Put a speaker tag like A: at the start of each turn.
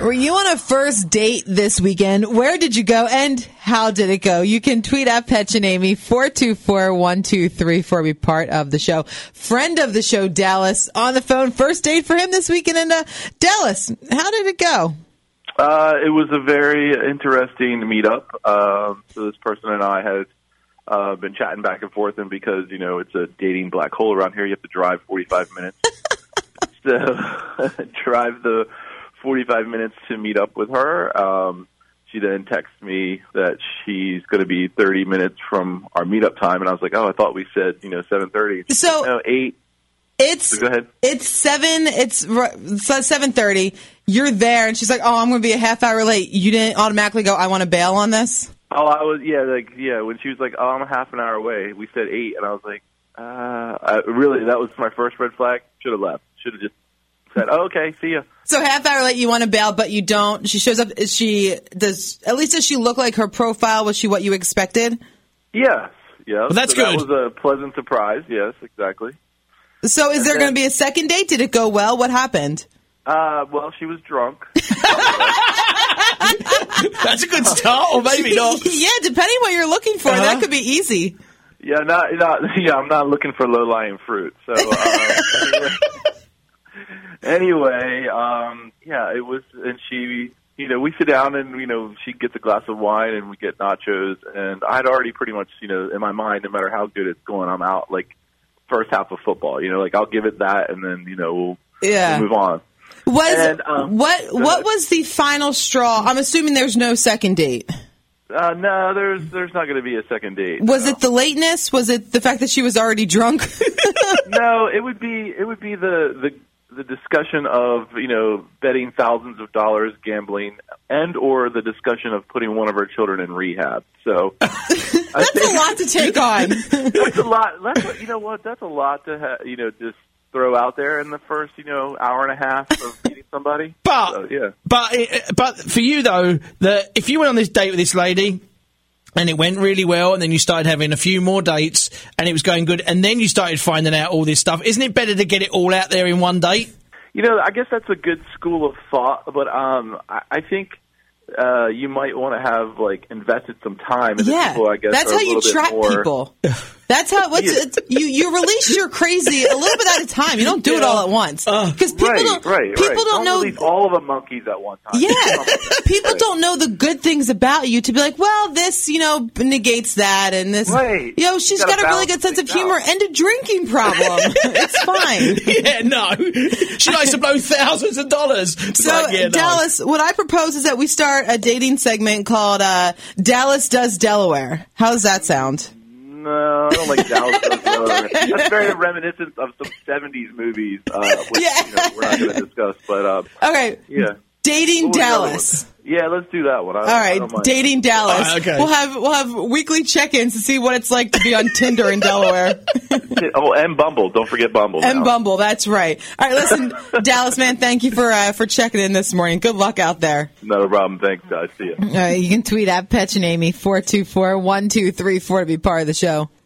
A: Were you on a first date this weekend? Where did you go and how did it go? You can tweet at Petch and Amy 424-1234. Be part of the show. Friend of the show, Dallas, on the phone. First date for him this weekend. And Dallas, how did it go?
B: It was a very interesting meetup. So this person and I had been chatting back and forth, and because, it's a dating black hole around here, you have to drive 45 minutes. So drive the 45 minutes to meet up with her. She then texts me that she's going to be 30 minutes from our meetup time, and I was like, I thought we said, 7:30.
A: So
B: no, 8.
A: So go ahead. It's 7:30. You're there, and she's like, I'm going to be a half hour late. You didn't automatically go, I want to bail on this?
B: Oh, I was, when she was like, I'm a half an hour away, we said 8, and I was like, really, that was my first red flag. Should have left. Should have just said, okay, see ya.
A: So half hour late, you want to bail, but you don't. She shows up. Does she look like her profile? Was she what you expected?
B: Yes.
C: Well, that's good.
B: That was a pleasant surprise. Yes, exactly.
A: So is there going to be a second date? Did it go well? What happened?
B: Well, she was drunk.
C: That's a good start, or maybe not.
A: Yeah, depending what you're looking for, that could be easy.
B: Yeah, I'm not looking for low-lying fruit. So anyway, it was, and she, we sit down and, she gets a glass of wine and we get nachos, and I'd already pretty much, in my mind, no matter how good it's going, I'm out, like, first half of football, I'll give it that, and then, we'll move on.
A: What was the final straw? I'm assuming there's no second date.
B: No, there's not going to be a second date.
A: Was it the lateness? Was it the fact that she was already drunk?
B: No, it would be the discussion of, betting thousands of dollars, gambling, and or the discussion of putting one of her children in rehab. So
A: that's a lot to take on.
B: That's a lot. That's a lot to just throw out there in the first, hour and a half of meeting somebody.
C: But for you though, if you went on this date with this lady and it went really well, and then you started having a few more dates and it was going good, and then you started finding out all this stuff, isn't it better to get it all out there in one date?
B: I guess that's a good school of thought, but I think you might want to have invested some time in the people. I guess
A: that's how you track people. That's how you release your crazy a little bit at a time. You don't do it all at once because people don't know
B: release all the monkeys at one time.
A: Yeah, people don't know the good things about you to be like, well, this negates that, and this she's got a really good sense of humor and a drinking problem. It's fine.
C: Yeah, no, she likes to blow thousands of dollars.
A: So Dallas, what I propose is that we start a dating segment called Dallas Does Delaware. How does that sound?
B: No, I don't like Dallas Does Delaware. That's very reminiscent of some 70s movies, which we're not going to discuss. But
A: okay, Dating Dallas.
B: Yeah, let's do that one.
A: All right, Dating Dallas.
C: Okay.
A: We'll have weekly check-ins to see what it's like to be on Tinder in Delaware.
B: And Bumble. Don't forget Bumble.
A: And Bumble, that's right. All right, listen, Dallas, man, thank you for checking in this morning. Good luck out there.
B: No problem. Thanks, guys. See you.
A: You can tweet at Petch and Amy 424-1234 to be part of the show.